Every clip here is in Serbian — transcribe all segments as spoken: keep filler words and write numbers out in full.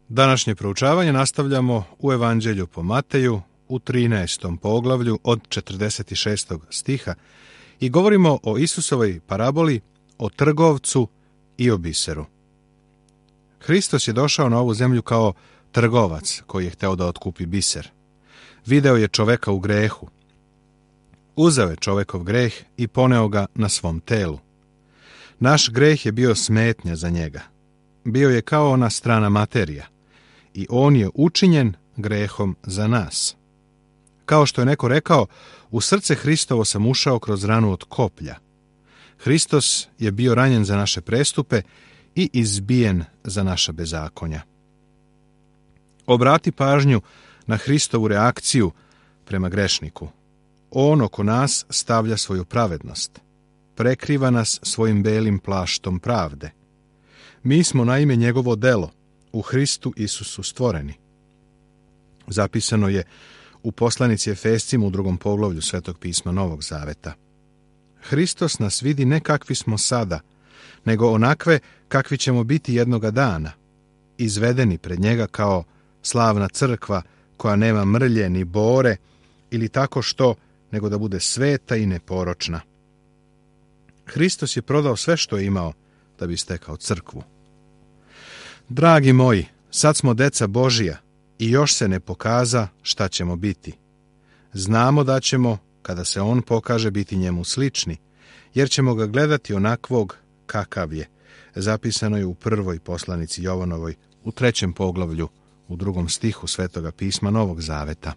Današnje proučavanje nastavljamo u Evanđelju po Mateju u trinaestom poglavlju od četrdeset šestog stiha i govorimo o Isusovoj paraboli, o trgovcu i o biseru. Hristos je došao na ovu zemlju kao trgovac koji je hteo da otkupi biser. Video je čoveka u grehu. Uzeo je čovekov greh i poneo ga na svom telu. Naš greh je bio smetnja za njega. Bio je kao ona strana materija i on je učinjen grehom za nas. Kao što je neko rekao, u srce Hristovo sam ušao kroz ranu od koplja. Hristos je bio ranjen za naše prestupe i izbijen za naša bezakonja. Obrati pažnju na Hristovu reakciju prema grešniku. On oko nas stavlja svoju pravednost. Prekriva nas svojim belim plaštom pravde. Mi smo naime njegovo delo, u Hristu Isusu stvoreni. Zapisano je u poslanici Efescima u drugom poglavlju Svetog pisma Novog Zaveta. Hristos nas vidi ne kakvi smo sada, nego onakve kakvi ćemo biti jednoga dana, izvedeni pred njega kao slavna crkva koja nema mrlje ni bore ili tako što, nego da bude sveta i neporočna. Hristos je prodao sve što je imao da bi stekao crkvu. Dragi moji, sad smo deca Božija i još se ne pokaza šta ćemo biti. Znamo da ćemo, kada se on pokaže, biti njemu slični, jer ćemo ga gledati onakvog kakav je. Zapisano je u prvoj poslanici Jovanovoj, u trećem poglavlju, u drugom stihu Svetoga pisma Novog Zaveta.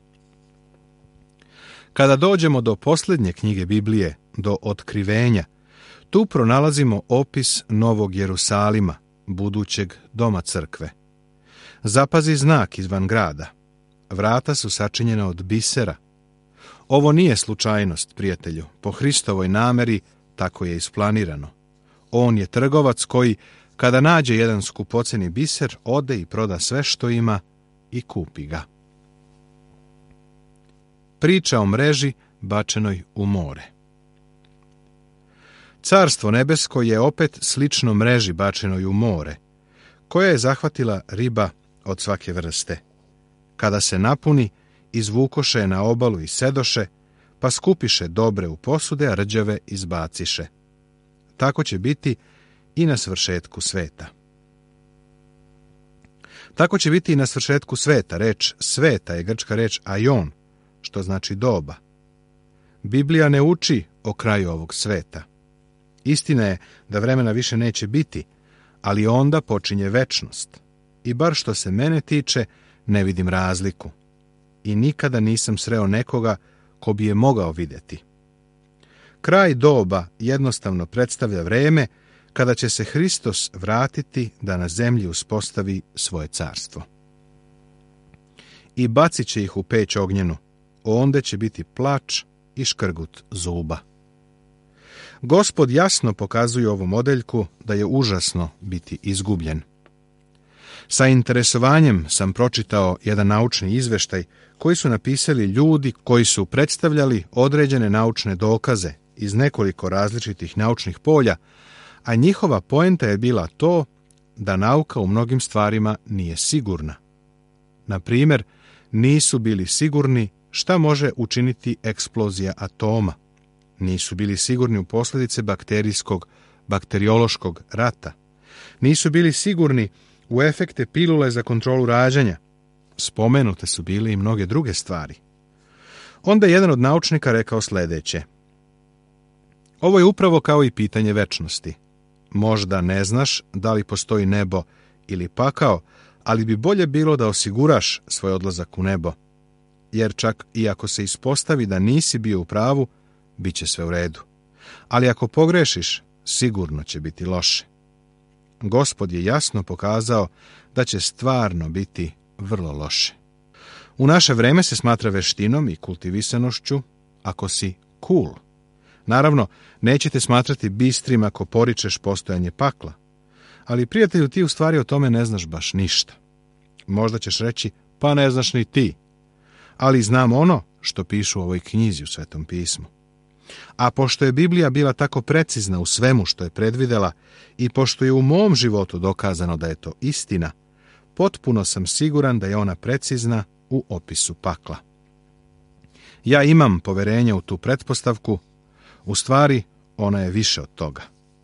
Kada dođemo do posljednje knjige Biblije, do Otkrivenja, tu pronalazimo opis Novog Jerusalima, budućeg doma crkve. Zapazi znak izvan grada. Vrata su sačinjena od bisera. Ovo nije slučajnost, prijatelju. Po Hristovoj nameri tako je isplanirano. On je trgovac koji, kada nađe jedan skupoceni biser, ode i proda sve što ima i kupi ga. Priča o mreži bačenoj u more. Carstvo nebesko je opet slično mreži bačenoj u more, koja je zahvatila riba od svake vrste. Kada se napuni, izvukoše na obalu i sedoše, pa skupiše dobre u posude, a rđave izbaciše. Tako će biti i na svršetku sveta. Tako će biti i na svršetku sveta. Reč sveta je grčka reč aion, što znači doba. Biblija ne uči o kraju ovog sveta. Istina je da vremena više neće biti, ali onda počinje večnost. I bar što se mene tiče, ne vidim razliku. I nikada nisam sreo nekoga ko bi je mogao vidjeti. Kraj doba jednostavno predstavlja vreme kada će se Hristos vratiti da na zemlji uspostavi svoje carstvo. I bacit će ih u peć ognjenu, onda će biti plač i škrgut zuba. Gospod jasno pokazuje ovu modeljku da je užasno biti izgubljen. Sa interesovanjem sam pročitao jedan naučni izveštaj koji su napisali ljudi koji su predstavljali određene naučne dokaze iz nekoliko različitih naučnih polja, a njihova poenta je bila to da nauka u mnogim stvarima nije sigurna. Na primjer, nisu bili sigurni šta može učiniti eksplozija atoma. Nisu bili sigurni u posljedice bakterijskog, bakteriološkog rata. Nisu bili sigurni u efekte pilule za kontrolu rađanja. Spomenute su bile i mnoge druge stvari. Onda je jedan od naučnika rekao sljedeće. Ovo je upravo kao i pitanje večnosti. Možda ne znaš da li postoji nebo ili pakao, ali bi bolje bilo da osiguraš svoj odlazak u nebo. Jer čak i ako se ispostavi da nisi bio u pravu, bit će sve u redu. Ali ako pogrešiš, sigurno će biti loše. Gospod je jasno pokazao da će stvarno biti vrlo loše. U naše vreme se smatra veštinom i kultivisanošću ako si cool. Naravno, nećete smatrati bistrim ako poričeš postojanje pakla. Ali, prijatelju, ti u stvari o tome ne znaš baš ništa. Možda ćeš reći, pa ne znaš ni ti. Ali znam ono što pišu u ovoj knjizi u Svetom pismu. A pošto je Biblija bila tako precizna u svemu što je predvidela i pošto je u mom životu dokazano da je to istina, potpuno sam siguran da je ona precizna u opisu pakla. Ja imam poverenje u tu pretpostavku, u stvari ona je više od toga.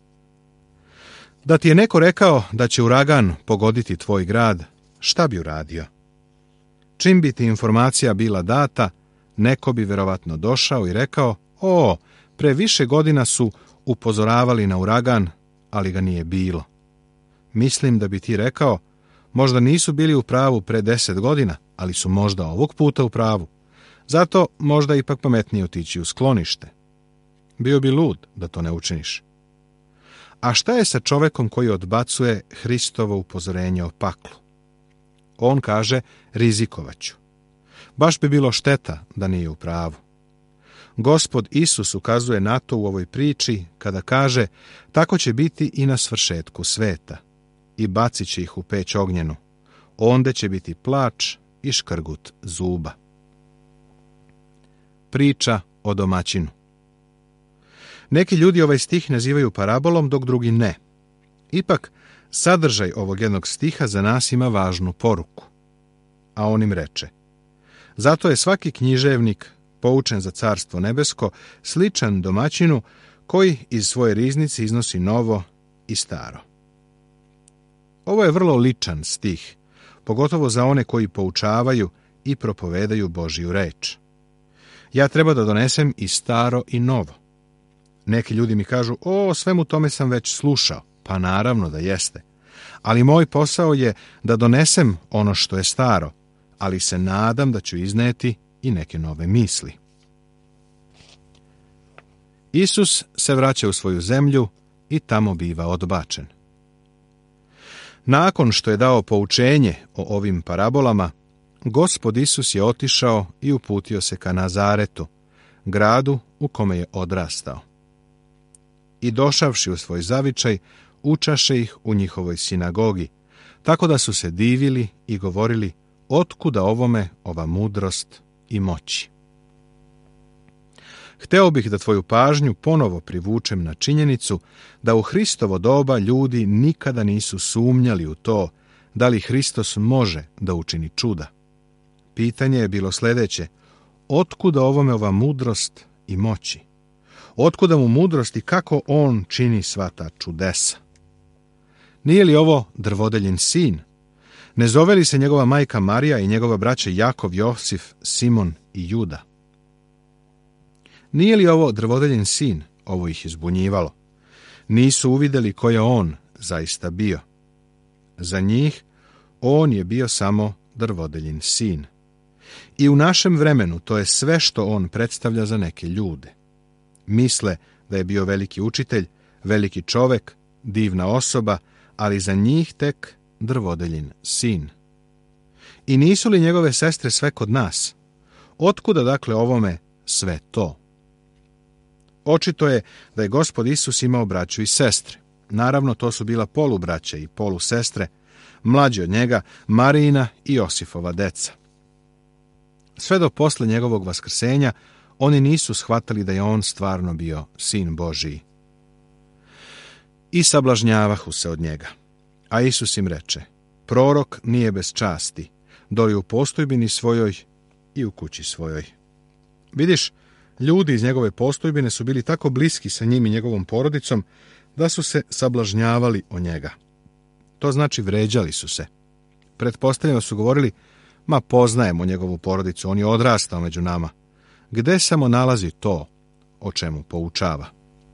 Da ti je neko rekao da će uragan pogoditi tvoj grad, šta bi uradio? Čim bi ti informacija bila data, neko bi verovatno došao i rekao, o, pre više godina su upozoravali na uragan, ali ga nije bilo. Mislim da bi ti rekao, možda nisu bili u pravu pre deset godina, ali su možda ovog puta u pravu. Zato možda ipak pametnije otići u sklonište. Bio bi lud da to ne učiniš. A šta je sa čovekom koji odbacuje Hristovo upozorenje o paklu? On kaže, rizikovaću. Baš bi bilo šteta da nije u pravu. Gospod Isus ukazuje na to u ovoj priči kada kaže, tako će biti i na svršetku sveta i bacit će ih u peć ognjenu. Onde će biti plač i škrgut zuba. Priča o domaćinu. Neki ljudi ovaj stih nazivaju parabolom, dok drugi ne. Ipak, sadržaj ovog jednog stiha za nas ima važnu poruku. A on im reče, zato je svaki književnik, poučen za carstvo nebesko, sličan domaćinu koji iz svoje riznice iznosi novo i staro. Ovo je vrlo ličan stih, pogotovo za one koji poučavaju i propovedaju Božju reč. Ja treba da donesem i staro i novo. Neki ljudi mi kažu, o, svemu tome sam već slušao. Pa naravno da jeste. Ali moj posao je da donesem ono što je staro, ali se nadam da ću izneti i neke nove misli. Isus se vraća u svoju zemlju i tamo biva odbačen. Nakon što je dao poučenje o ovim parabolama, Gospod Isus je otišao i uputio se ka Nazaretu, gradu u kome je odrastao. I došavši u svoj zavičaj, učaše ih u njihovoj sinagogi, tako da su se divili i govorili, otkuda ovome ova mudrost i moći. Hteo bih da tvoju pažnju ponovo privučem na činjenicu da u Hristovo doba ljudi nikada nisu sumnjali u to da li Hristos može da učini čuda. Pitanje je bilo sljedeće, otkuda ovome ova mudrost i moći? Otkuda mu mudrost i kako on čini sva ta čudesa? Nije li ovo drvodeljin sin? Ne zove li se njegova majka Marija i njegova braća Jakov, Josif, Simon i Juda? Nije li ovo drvodeljin sin? Ovo ih izbunjivalo. Nisu uvidjeli ko je on zaista bio. Za njih on je bio samo drvodeljin sin. I u našem vremenu to je sve što on predstavlja za neke ljude. Misle da je bio veliki učitelj, veliki čovek, divna osoba, ali za njih tek drvodeljin sin. I nisu li njegove sestre sve kod nas? Otkuda dakle ovome sve to? Očito je da je Gospod Isus imao braću i sestre. Naravno, to su bila polubraće i polusestre, mlađi od njega Marijina i Josifova deca. Sve do posle njegovog vaskrsenja oni nisu shvatali da je on stvarno bio sin Božiji. I sablažnjavahu se od njega. A Isus im reče, prorok nije bez časti, doli u postojbini svojoj i u kući svojoj. Vidiš, ljudi iz njegove postojbine su bili tako bliski sa njim i njegovom porodicom da su se sablažnjavali o njega. To znači vređali su se. Pretpostavljeno su govorili, ma poznajemo njegovu porodicu, on je odrastao među nama. Gde samo nalazi to o čemu poučava?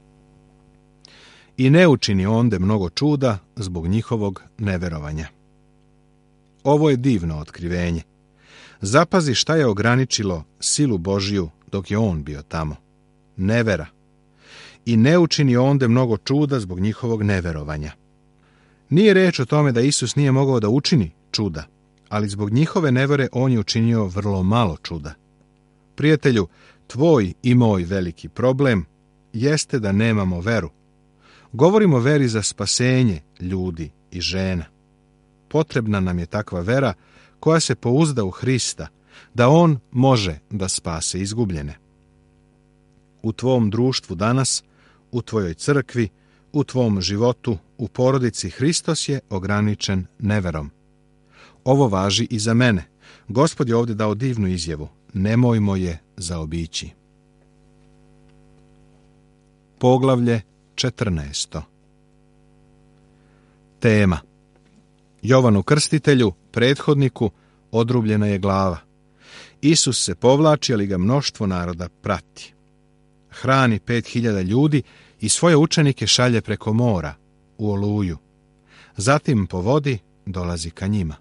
I ne učini onde mnogo čuda zbog njihovog neverovanja. Ovo je divno otkrivenje. Zapazi šta je ograničilo silu Božiju dok je on bio tamo. Nevera. I ne učini onde mnogo čuda zbog njihovog neverovanja. Nije reč o tome da Isus nije mogao da učini čuda, ali zbog njihove nevere on je učinio vrlo malo čuda. Prijatelju, tvoj i moj veliki problem jeste da nemamo veru. Govorimo o veri za spasenje ljudi i žena. Potrebna nam je takva vera koja se pouzda u Hrista, da on može da spase izgubljene. U tvom društvu danas, u tvojoj crkvi, u tvom životu, u porodici Hristos je ograničen neverom. Ovo važi i za mene. Gospod je ovdje dao divnu izjavu. Nemojmo je zaobići. Poglavlje četrnaesto. Tema. Jovanu Krstitelju, prethodniku, odrubljena je glava. Isus se povlači, ali ga mnoštvo naroda prati. Hrani pet hiljada ljudi i svoje učenike šalje preko mora, u oluju. Zatim po vodi dolazi ka njima.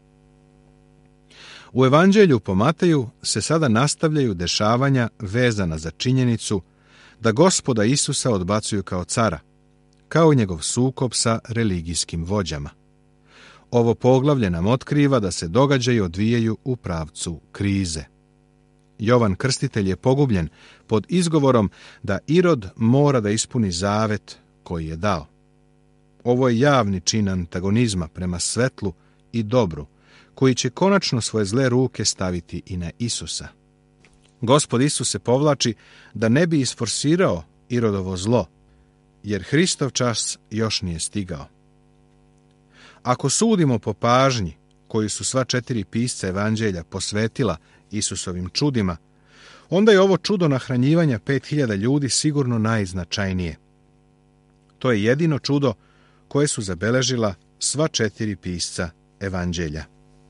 U Evanđelju po Mateju se sada nastavljaju dešavanja vezana za činjenicu da Gospoda Isusa odbacuju kao cara, kao i njegov sukob sa religijskim vođama. Ovo poglavlje nam otkriva da se događaji odvijaju u pravcu krize. Jovan Krstitelj je pogubljen pod izgovorom da Irod mora da ispuni zavet koji je dao. Ovo je javni čin antagonizma prema svetlu i dobru, koji će konačno svoje zle ruke staviti i na Isusa. Gospod Isus se povlači da ne bi isforsirao Irodovo zlo, jer Hristov čas još nije stigao. Ako sudimo po pažnji koju su sva četiri pisca Evanđelja posvetila Isusovim čudima, onda je ovo čudo nahranjivanja pet hiljada ljudi sigurno najznačajnije. To je jedino čudo koje su zabeležila sva četiri pisca Evanđelja.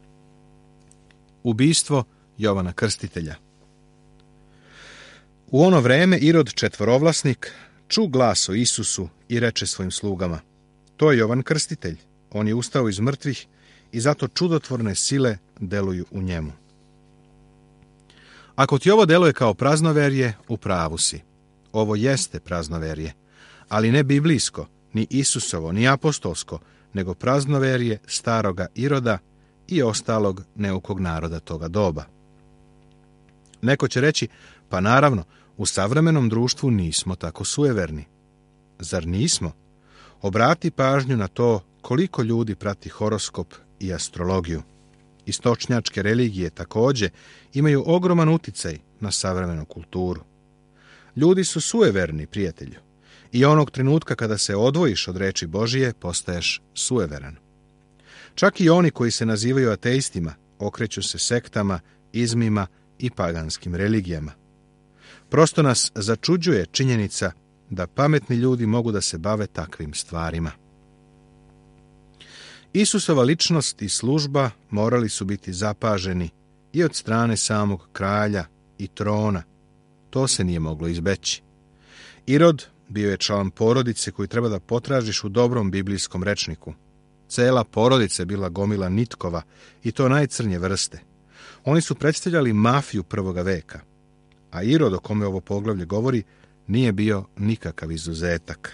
Ubistvo Jovana Krstitelja. U ono vreme Irod četvorovlasnik ču glas o Isusu i reče svojim slugama: to je Jovan Krstitelj, on je ustao iz mrtvih i zato čudotvorne sile deluju u njemu. Ako ti ovo deluje kao praznoverje, u pravu si. Ovo jeste praznoverje, ali ne biblijsko, ni Isusovo, ni apostolsko, nego praznoverje staroga Iroda i ostalog neukog naroda toga doba. Neko će reći, pa naravno, u savremenom društvu nismo tako sujeverni. Zar nismo? Obrati pažnju na to koliko ljudi prati horoskop i astrologiju. Istočnjačke religije također imaju ogroman uticaj na savremenu kulturu. Ljudi su sujeverni, prijatelju, i onog trenutka kada se odvojiš od reči Božije, postaješ sujeveran. Čak i oni koji se nazivaju ateistima okreću se sektama, izmima i paganskim religijama. Prosto nas začuđuje činjenica da pametni ljudi mogu da se bave takvim stvarima. Isusova ličnost i služba morali su biti zapaženi i od strane samog kralja i trona. To se nije moglo izbeći. Irod bio je član porodice koju treba da potražiš u dobrom biblijskom rečniku. Cela porodica je bila gomila nitkova i to najcrnje vrste. Oni su predstavljali mafiju prvoga veka, a Irod, o kome ovo poglavlje govori, nije bio nikakav izuzetak.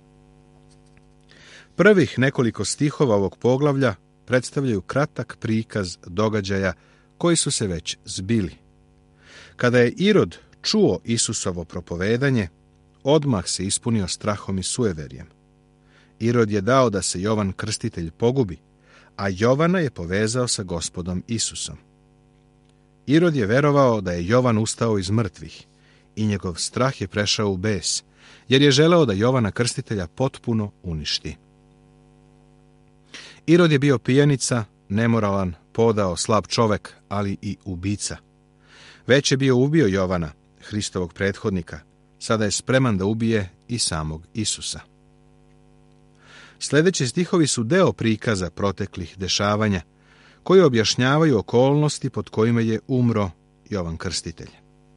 Prvih nekoliko stihova ovog poglavlja predstavljaju kratak prikaz događaja koji su se već zbili. Kada je Irod čuo Isusovo propovedanje, odmah se ispunio strahom i sujeverjem. Irod je dao da se Jovan Krstitelj pogubi, a Jovana je povezao sa Gospodom Isusom. Irod je verovao da je Jovan ustao iz mrtvih i njegov strah je prešao u bes, jer je želeo da Jovana Krstitelja potpuno uništi. Irod je bio pijanica, nemoralan, podao, slab čovek, ali i ubica. Već je bio ubio Jovana, Hristovog prethodnika, sada je spreman da ubije i samog Isusa. Sljedeći stihovi su deo prikaza proteklih dešavanja, koji objašnjavaju okolnosti pod kojima je umro Jovan Krstitelj.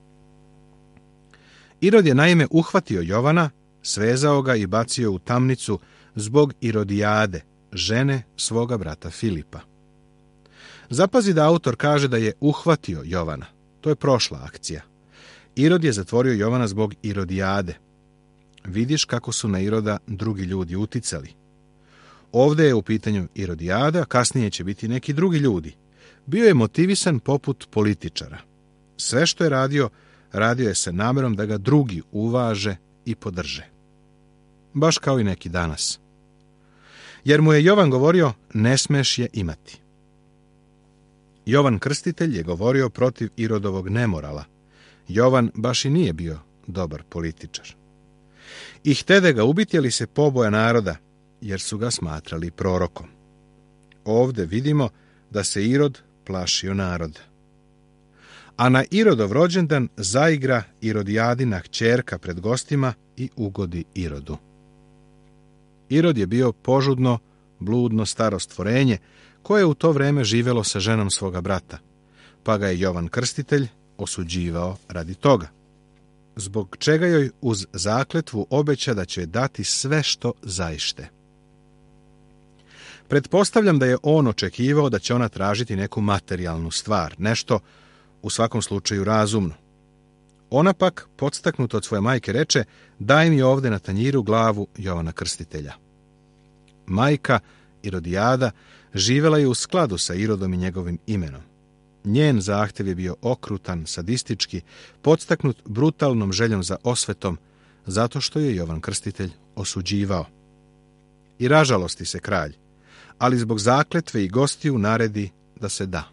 Irod je naime uhvatio Jovana, svezao ga i bacio u tamnicu zbog Irodijade, žene svoga brata Filipa. Zapazi da autor kaže da je uhvatio Jovana. To je prošla akcija. Irod je zatvorio Jovana zbog Irodijade. Vidiš kako su na Iroda drugi ljudi uticali. Ovdje je u pitanju Irodijada, a kasnije će biti neki drugi ljudi. Bio je motivisan poput političara. Sve što je radio, radio je sa namjerom da ga drugi uvaže i podrže. Baš kao i neki danas. Jer mu je Jovan govorio, ne smeš je imati. Jovan Krstitelj je govorio protiv Irodovog nemorala. Jovan baš i nije bio dobar političar. I htede ga ubiti, ali se poboja naroda, jer su ga smatrali prorokom. Ovdje vidimo da se Irod plašio naroda. A na Irodov rođendan zaigra Irodijadina kćerka pred gostima i ugodi Irodu. Irod je bio požudno, bludno staro stvorenje koje je u to vrijeme živjelo sa ženom svoga brata, pa ga je Jovan Krstitelj osuđivao radi toga, zbog čega joj uz zakletvu obeća da će dati sve što zaište. Pretpostavljam da je on očekivao da će ona tražiti neku materijalnu stvar, nešto u svakom slučaju razumno. Ona pak, podstaknuta od svoje majke, reče: daj mi ovdje na tanjiru glavu Jovana Krstitelja. Majka, Irodijada, živjela je u skladu sa Irodom i njegovim imenom. Njen zahtjev je bio okrutan, sadistički, podstaknut brutalnom željom za osvetom, zato što je Jovan Krstitelj osuđivao. I ražalosti se kralj, ali zbog zakletve i gostiju naredi da se da.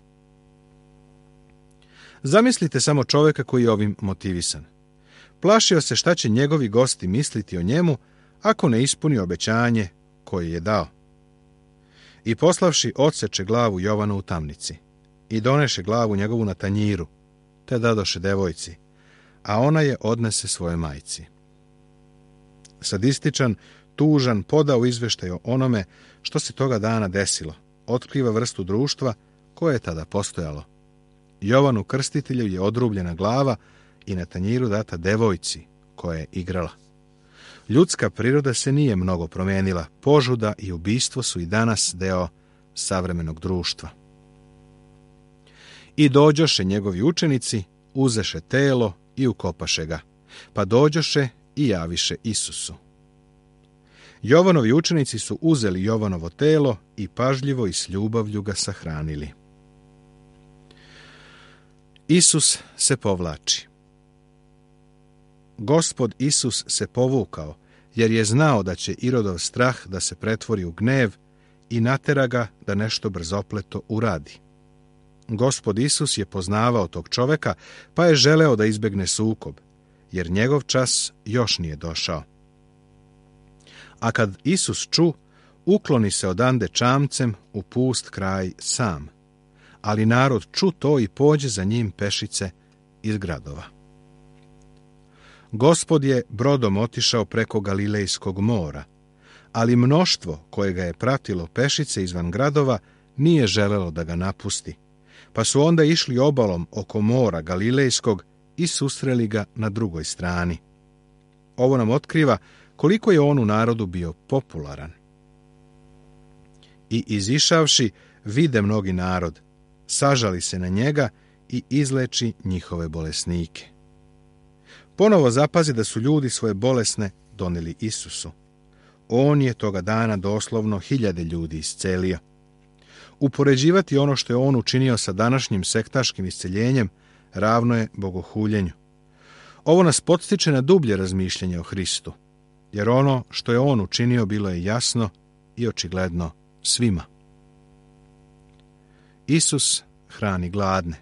Zamislite samo čovjeka koji je ovim motivisan. Plašio se šta će njegovi gosti misliti o njemu ako ne ispuni obećanje koje je dao. I poslavši odseče glavu Jovanu u tamnici i doneše glavu njegovu na tanjiru, te dadoše devojci, a ona je odnese svojoj majci. Sadističan, tužan, podao izveštaj o onome što se toga dana desilo, otkriva vrstu društva koje je tada postojalo. Jovanu Krstitelju je odrubljena glava i na tanjiru data devojci koja je igrala. Ljudska priroda se nije mnogo promijenila, požuda i ubistvo su i danas deo savremenog društva. I dođoše njegovi učenici, uzeše telo i ukopaše ga, pa dođoše i javiše Isusu. Jovanovi učenici su uzeli Jovanovo telo i pažljivo i s ljubavlju ga sahranili. Isus se povlači. Gospod Isus se povukao, jer je znao da će Irodov strah da se pretvori u gnev i natera ga da nešto brzopleto uradi. Gospod Isus je poznavao tog čoveka, pa je želeo da izbjegne sukob, jer njegov čas još nije došao. A kad Isus ču, ukloni se odande čamcem u pust kraj sam, ali narod ču to i pođe za njim pešice iz gradova. Gospod je brodom otišao preko Galilejskog mora, ali mnoštvo koje ga je pratilo pešice izvan gradova nije želelo da ga napusti, pa su onda išli obalom oko mora Galilejskog i susreli ga na drugoj strani. Ovo nam otkriva koliko je on u narodu bio popularan. I izišavši, vide mnogi narod, sažali se na njega i izleči njihove bolesnike. Ponovo zapazi da su ljudi svoje bolesne donijeli Isusu. On je toga dana doslovno hiljade ljudi iscelio. Upoređivati ono što je on učinio sa današnjim sektaškim isceljenjem ravno je bogohuljenju. Ovo nas podstiče na dublje razmišljanje o Hristu, jer ono što je on učinio bilo je jasno i očigledno svima. Isus hrani gladne.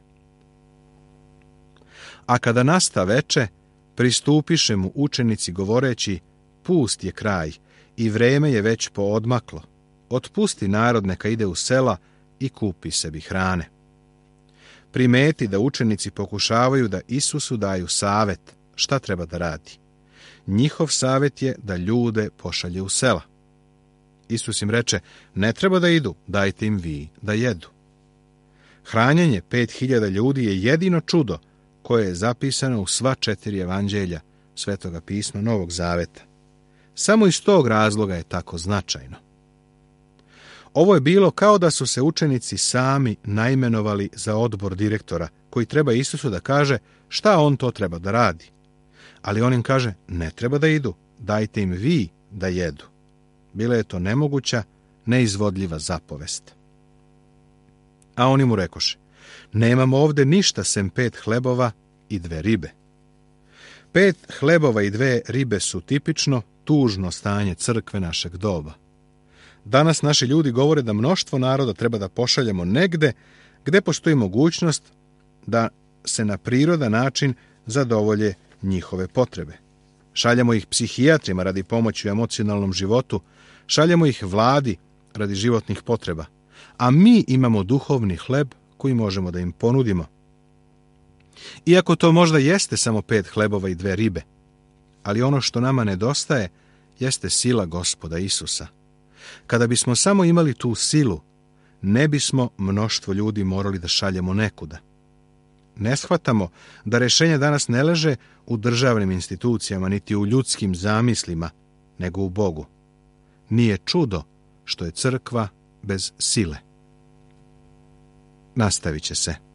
A kada nasta veče, pristupiše mu učenici govoreći: pust je kraj i vreme je već poodmaklo. Otpusti narod neka ide u sela i kupi sebi hrane. Primeti da učenici pokušavaju da Isusu daju savet šta treba da radi. Njihov savet je da ljude pošalje u sela. Isus im reče: ne treba da idu, dajte im vi da jedu. Hranjenje pet hiljada ljudi je jedino čudo koje je zapisano u sva četiri evanđelja Svetoga pisma Novog Zaveta. Samo iz tog razloga je tako značajno. Ovo je bilo kao da su se učenici sami naimenovali za odbor direktora, koji treba Isusu da kaže šta on to treba da radi. Ali on im kaže: ne treba da idu, dajte im vi da jedu. Bila je to nemoguća, neizvodljiva zapovest. A oni mu rekoše: nemamo ovde ništa sem pet hlebova i dve ribe. Pet hlebova i dve ribe su tipično tužno stanje crkve našeg doba. Danas naši ljudi govore da mnoštvo naroda treba da pošaljemo negde gde postoji mogućnost da se na prirodan način zadovolje njihove potrebe. Šaljemo ih psihijatrima radi pomoći u emocionalnom životu, šaljemo ih vladi radi životnih potreba, a mi imamo duhovni hleb koji možemo da im ponudimo. Iako to možda jeste samo pet hlebova i dve ribe, ali ono što nama nedostaje jeste sila Gospoda Isusa. Kada bismo samo imali tu silu, ne bismo mnoštvo ljudi morali da šaljemo nekuda. Ne shvatamo da rešenje danas ne leže u državnim institucijama, niti u ljudskim zamislima, nego u Bogu. Nije čudo što je crkva bez sile. Nastavit će se.